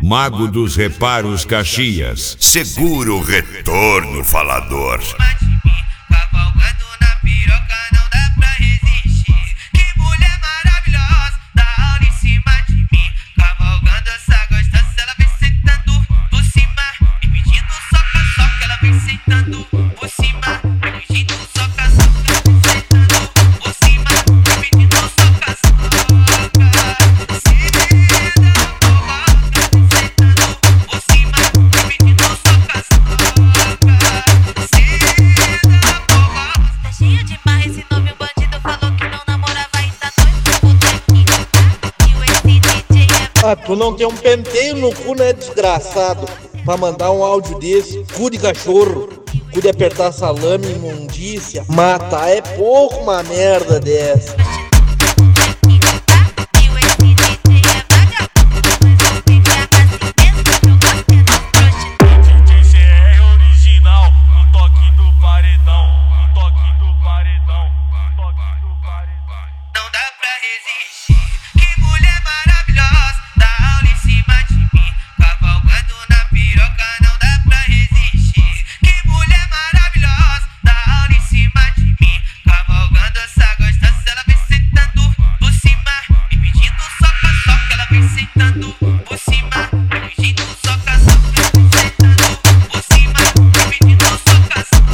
Mago dos Reparos Caxias. Seguro retorno, falador. Cavalgando na piroca não dá pra resistir. Que mulher maravilhosa, dá aula em cima de mim. Cavalgando essa gostosa, ela vem sentando por cima e pedindo soca-soca. Ela vem sentando por cima, pedindo soca-soca. Sentando por cima e pedindo soca-soca. Ah, tu não tem um penteio no cu, né, desgraçado? Pra mandar um áudio desse, cu de cachorro, cu de apertar salame, imundícia. Matar é pouco uma merda dessa. Não dá pra resistir. Que mulher maravilhosa, dá aula em cima de mim. Cavalgando na piroca não dá pra resistir. Que mulher maravilhosa, dá aula em cima de mim. Cavalgando essa gostosa, ela vem sentando por cima e pedindo soca-soca. Ela vem sentando por cima e pedindo soca-soca. Sentando por cima e pedindo soca-soca.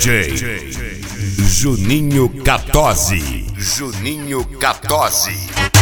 DJ Juninho Catozzi. Juninho Catozzi.